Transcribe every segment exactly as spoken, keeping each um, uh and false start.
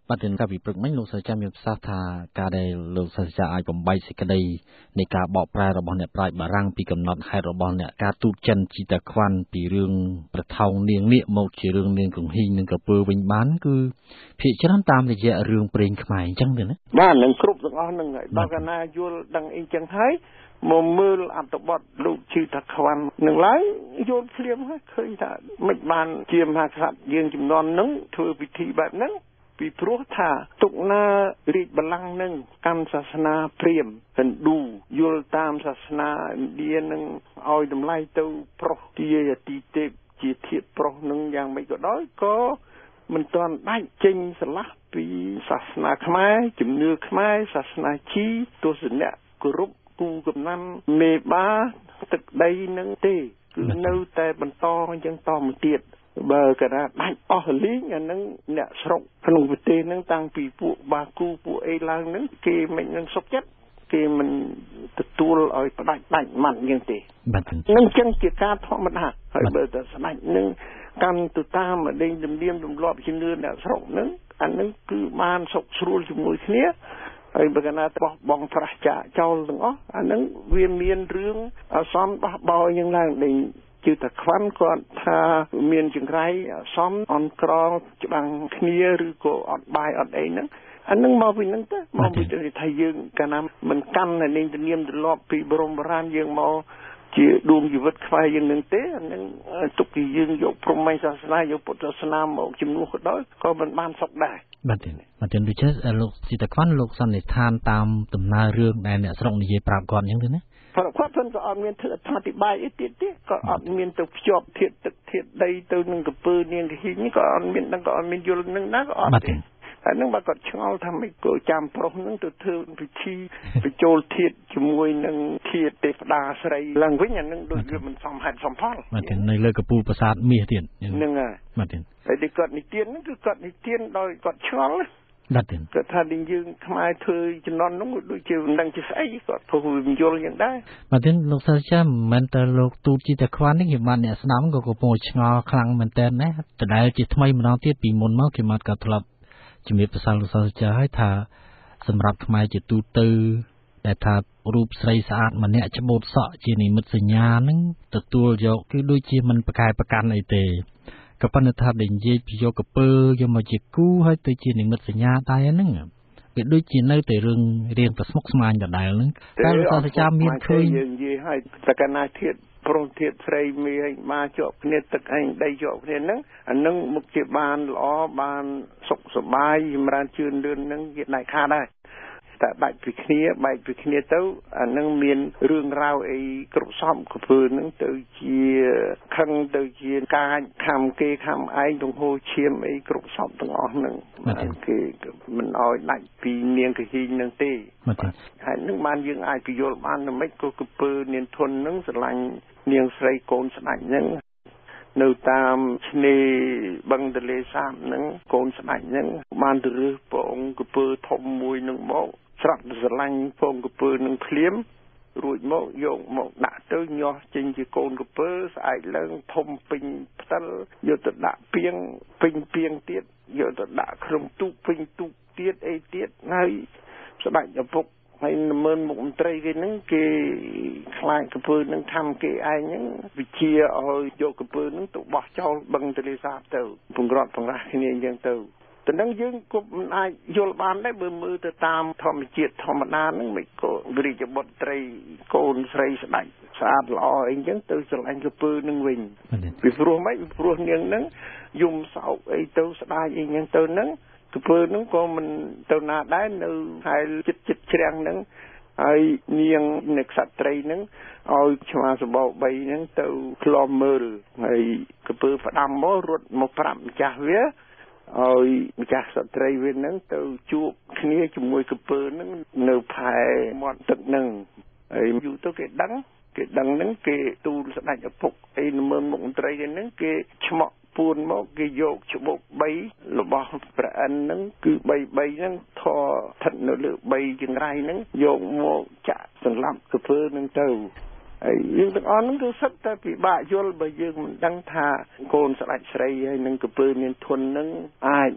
บัดเห็นกับวิปรึกไม่ลูกสัจจะมีภาษาทาการได้ลูกสัจจะไอ้ผมใบสิกได้ในการบอกปลายระบบเนี่ยปลายบารังปีกำหนดให้ระบบเนี่ยการตูจันจิตควันปีเรื่องประทองเนียงเนี่ยหมดเรื่องเนียงของหินหนึ่งกับเปอร์วิญญาณคือพิจารณาตามแต่จะเรื่องเปล่งขมายจังเลยนะบ้านหนึ่งครุบสักอันหนึ่งไงบางกันนาโยลดังเองจังไห้มมืออัตบดลูกชื่อตะควันหนึ่งไล่โยนเพียมให้เคยถ้าไม่บานเจียมหาสัตว์ยืนจุ่มนอนนึงเธอพิธีแบบนั้นปีพระธาตุกนารีบลังนึงการศาสนาเพียมเป็นดูโยลตามศาสนาเดียนึงเอาดำไล่เต้าพระที่ยตีเตบจีเทียบพระนึงอย่างไม่ก็ได้ก็มันตอนได้จริงสลักปีศาสนาขมายจุ่มเนื้อขมายศาสนาชีตัวสิเนี่ยกรุบกูกับนั้นเมบ้าตึกใดนึงเต้คือเนื้อแต่บรรทอยังต่อมันเตียดเบอร์กระดาษได้ออลิงอันนั้นเนี่ยสระขนมเตนึงตั้งปีปูบากูปูเอลังนึงเกมันยังสกยัดเกมันตัวเอาไปได้ได้มันยังเต้นั่งจังเกียรการทอมันฮะให้เบอร์แต่สมัยนึงการตุตามมาเด้งดำเลี้ยมดำรอบชิ้นเนื้อเนี่ยสระนึงอันนั้นคือมันสกสรุลจมูกเนี้ยไอ้เบอร์นาตบองพระจ่าเจ้าหลวงอ๋ออันนั้นเวียนเมียนเรื่องเอาซ้อมบ้าบอยยังไงในจืดตะควันก่อนถ้าเมียนจึงไรซ้อมอ่อนกรองจะบังเคียหรือก็อ่อนใบอ่อนเองนั้นอันนั้นมาเป็นนั่นแต่มาเป็นในไทยยังกันนะมันกันในนิเนียมตลอดปีบรมราชยังมาจีดวงอยู่วัดควายยังหนึ่งเต้อันนั้นตุกยังยกพรหมศาสนายกพุทธศาสนามาจำนวนก็ได้ก็มันบ้านสกได้บัดเห็นบัดเห็นดูเช่ลูกจิตควันลูกสันนิษฐานตามตำนานเรื่องในเนี่ยสรงนิยปราบก่อนยังไงนะพระพุทธเจ้าก็อเมียนเถิดอธิบายอีกทีทีก็อเมียนตัวจอบเทียดตึกเทียดใดตัวหนึ่งกับปืนเนี่ยที่นี่ก็อเมียนนั่นก็อเมียนอยู่หนึ่งนั่นก็อเมียนอันนั้นมาก็ช่างเอาทำให้กูจำพระนั่งตัวเธอไปชี้ไปโจลเทียดจมวยนั่งเทียดเตปดาสไรหลังวิ่งอย่างนั่งโดยมันสมหัดสมพัลมาถึงในเลือกกระปูประสาทมีเตียนนั่งไงมาถึงไอ้เด็กกอดนิเตียนนั่นคือกอดนิเตียนโดยกอดช่างดัดเด่นก็ถ้าดิ้งยืงขมายเธอจะนอนนุ่งดูเจียวดังจะใส่ก็พอหุ่นโยนอย่างได้มาถึงโลกสัจจะมันแต่โลกตูจิตควันนี่กี่มันเนี่ยสนามก็กระโปงชงอคลังมันแต่นะแต่ได้จิตทำไมมันเอาเทียบปีมนมากี่มันก็ทลับจะมีภาษาโลกสัจจะให้ท่าสำหรับขมายจิตตูตือแต่ถ้ารูปใสสะอาดมันเนี่ยจะบดเสาะจีนิมิตสัญญานึงตัวตัวยกคือด้วยจีมันประกายประกันไอเตกับปัญหาเด่นเยี่ยโยกับเปอร์ยมาจิกู้ให้ตัวจีนิมิตสัญญาตายนึงเป็นด้วยจีนในแต่เรื่องเรียงประสมกสมานอย่างใดนึงการโลกสัจจะมีเคยยังยี่ให้ตะการนาเทียดโปรเทียดใส่มีให้มาจบเนี่ยตะไอได้จบเนี่ยนึงอันนึงมุกจีบานล้อบานสุขสบายมรานชื่นเดินนึงยังไหนค่าได้แต่ใบปิคเนียใบปิคเนียเต้าอันนั้นมีเรื่องราวไอ้กรุบซ้อมกระเพื่อนั่งเต้าเชียขังเต้าเชียการคำเกคำไอ้ตรงโฮเชียมไอ้กรุบซ้อมตรงอ่อนนั่งมันคือมันเอาไหนปีเนียงกระหินนั่งเต้ไอ้นั่งมันยังไอ้พิโยลมันไม่ก็กระเพื่อเนียนทนนั่งสลังเนียงใส่โกนสลังนั่งនៅតាមឆ្នេរបឹងទលេសាបហ្នឹងកូនស្ដេចហ្នឹងបានទៅរើសពងកពើធំមួយនឹងមកស្រក់ស្រឡាញ់ពងកពើនឹងភ្លាមរួចមកយកមកដាក់ទៅញាស់ចេញជាកូនកពើស្អែកឡើងធំពេញផ្ទិលយកទៅដាក់ពីងពេញពីងទៀតយកទៅដាក់ក្នុងទូកពេញទូកទៀតអីទៀតហើយស្ដេចឪពុកហើយមើលមុខមន្ត្រីគេហ្នឹងគេខ្លាចកពើនឹងทำគេឯងហ្នឹងវិជាឲ្យយកកពើហ្នឹងទៅបោះចោលបឹងទលេសាបទៅពង្រត់បង្រាស់គ្នាអញ្ចឹងទៅតែនឹងយើងក៏មិនអាចយល់បានដែរបើមើលទៅតាមធម្មជាតិធម្មតាហ្នឹងមិនក៏រាជបុត្រីកូនស្រីស្ដេចស្អាតល្អអីអញ្ចឹងទៅស្រឡាញ់កពើនឹងវិញពីព្រោះម៉េចពីព្រោះនាងហ្នឹងយំសោកអីទៅស្ដាយអីអញ្ចឹងទៅហ្នឹងកពើហ្នឹងក៏មិនទៅណាដែរនៅហែលចិត្តចិត្តជ្រាំងហ្នឹងហើយនាងអ្នកក្សត្រីហ្នឹងឲ្យឆ្មាសបោបីហ្នឹងទៅក្លំមើលហើយកពើផ្ដាំមករត់មកប្រាប់ម្ចាស់វាឲ្យម្ចាស់ស្ត្រីវិញហ្នឹងទៅជួបគ្នាជាមួយកពើហ្នឹងនៅផែមាត់ទឹកហ្នឹងហើយយូរទៅគេដឹងគេដឹងហ្នឹងគេទូលស្ដេចឪពុកអីមើលមុខមន្ត្រីគេហ្នឹងគេឆ្មក់ពួនមកគេយកច្បុកបីរបស់ព្រះអិនហ្នឹងគឺបីបីហ្នឹងធរស្ថិតនៅលើបីចង្រៃហ្នឹងយកមកចាក់សម្លាប់កពើហ្នឹងទៅហើយយើងទាំងអស់ហ្នឹងគឺសិតតែពិបាកយល់បើយើងមិនដឹងថាកូនស្ដេចស្រីហើយនឹងកពើមានធនហ្នឹងអាច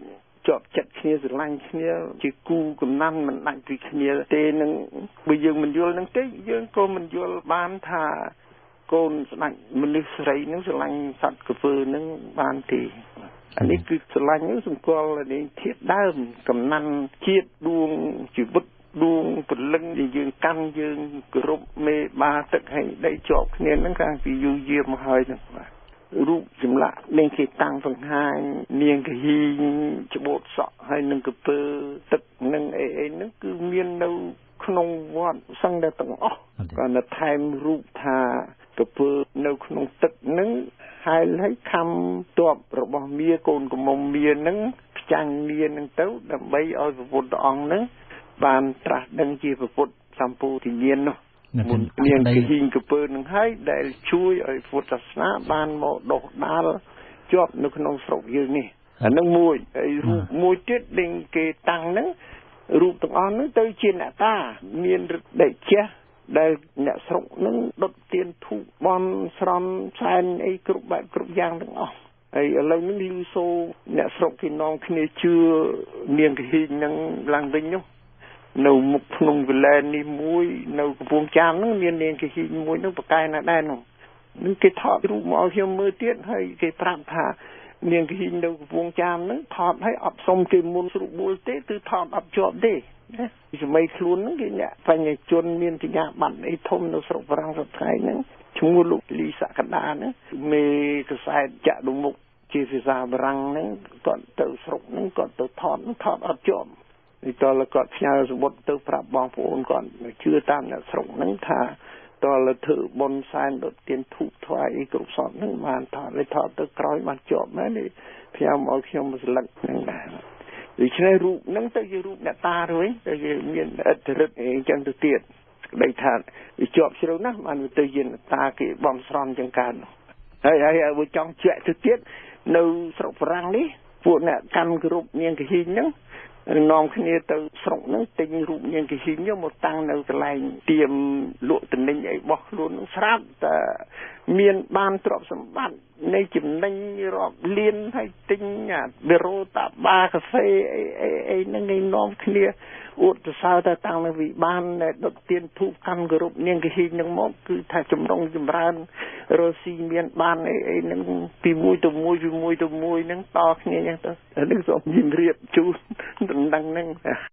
ជាប់ចិត្តគ្នាស្រឡាញ់គ្នាជាគូកំណាន់មិនដាច់ពីគ្នាទេនឹងបើយើងមិនយល់នឹងទេយើងក៏មិនយល់បានថាកូនស្ដេចមនុស្សស្រីនឹងស្រឡាញ់សត្វក្រពើនឹងបានទេអានេះគឺស្រឡាញ់នឹងសម្គាល់នេះធាតុដើមកំណាន់ជាតិដួងជីវិតដួងពលឹងដែលយើងកាន់យើងគោរពមេបាទឹកហើយដីជាប់គ្នានឹងកាលពីយូរយារមកហើយហ្នឹងបាទរូបចម្លាក់នាងគេតាំងបង្ហាញនាងកហ៊ីងច្បូតសក់ហើយនឹងក្រពើទឹកនឹងអីអីហ្នឹងគឺមាននៅក្នុងវត្តសឹងតែទាំងអស់គាត់នៅថែមរូបថាក្រពើនៅក្នុងទឹកហ្នឹងហើយហើយខំទ័ពរបស់មាកូនកំមុំមាហ្នឹងផ្ចាំងមាហ្នឹងទៅដើម្បីឲ្យព្រះពុទ្ធអង្គហ្នឹងបានត្រាស់ដឹងជាព្រះពុទ្ធសម្ពោធិញ្ញាណនោះមុននាងកហ៊ីងក្រពើនឹងហើយដែលជួយឲ្យពុទ្ធសាសនាបានមកដុសដាលជាប់នៅក្នុងស្រុកយើងនេះអានឹងមួយហើយរូបមួយទៀតដែលគេតាំងហ្នឹងរូបទាំងអស់ហ្នឹងទៅជាអ្នកតាមានឫទ្ធិដេជះដែលអ្នកស្រុកហ្នឹងដុតទៀនធូបបន់ស្រន់ឆែនអីគ្រប់បែបគ្រប់យ៉ាងទាំងអស់ហើយឥឡូវនេះលឺសូអ្នកស្រុកគេនាំគ្នាជឿនាងកហ៊ីងហ្នឹងឡើងវិញនោះនៅមុខភ្នំកលែននេះមួយនៅកំពង់ចាមហ្នឹងមាននាងកហ៊ីងមួយហ្នឹងប្រកែកណាស់ដែរនោះនឹងគេថតរូបមកឲ្យខ្ញុំមើលទៀតហើយគេប្រាប់ថានាងកហ៊ីងនៅកំពង់ចាមហ្នឹងថតឲ្យអត់សុំគេមុនស្រុកបួលទេគឺថតអត់ជាប់ទេណាសម័យខ្លួនហ្នឹងគេអ្នកបញ្ញជនមានសញ្ញាបត្រអីធំនៅស្រុកបារាំងសប្តាហ៍ហ្នឹងឈ្មោះលោកលីសក្តាហ្នឹងមេកសែតចាក់ដុមុខជាភាសាបារាំងហ្នឹងគាត់ទៅស្រុកហ្នឹងគាត់ទៅថតថតអត់ជាប់នេះតើគាត់ផ្ញើសម្បត្តិទៅប្រាប់បងប្អូនគាត់ជឿតាមអ្នកស្រុកហ្នឹងថាតើធ្វើបុណ្យសែនដុតទៀនធូបថ្វាយអីគ្រប់សពហ្នឹងបានថតលេថតទៅក្រោយបានជាប់មែននេះផ្ញើមកខ្ញុំស្លឹកហ្នឹងដែរដូច្នេះរូបហ្នឹងទៅជារូបអ្នកតាទៅវិញទៅជាមានអិទ្ធិឫទ្ធិអីចឹងទៅទៀតក្តីថាវាជាប់ជ្រៅណាស់បានទៅជាអ្នកតាគេបំស្រន់ចឹងកើតហើយហើយឲ្យចង់ជាក់ទៅទៀតនៅស្រុកបារាំងនេះពួកអ្នកកាន់គ្រប់នាងកហ៊ីងហ្នឹងនាំគ្នាទៅស្រុកហ្នឹងទិញរូបនាងកហ៊ីងមកតាំងនៅកន្លែងទៀមលក់ទំនិញអីរបស់ខ្លួននឹងស្រាប់តែមានបានទ្រព្យសម្បត្តិនៃចំណេញរាប់លានហើយទិញអាបេរ៉ូតាបាកាហ្វេអីអីអីហ្នឹងឯងនាំគ្នាអួតសរសើរទៅតាំងនៅវិបានដុតទៀនធូបកាន់គោរពនាងកហ៊ីងហ្នឹងមកគឺថាចម្រុងចម្រើនរស់ស៊ីមានបានអីអីហ្នឹងពីមួយទៅមួយពីមួយទៅមួយហ្នឹងតគ្នាអញ្ចឹងទៅនេះសូមជំរាបជូនដំណឹងហ្នឹង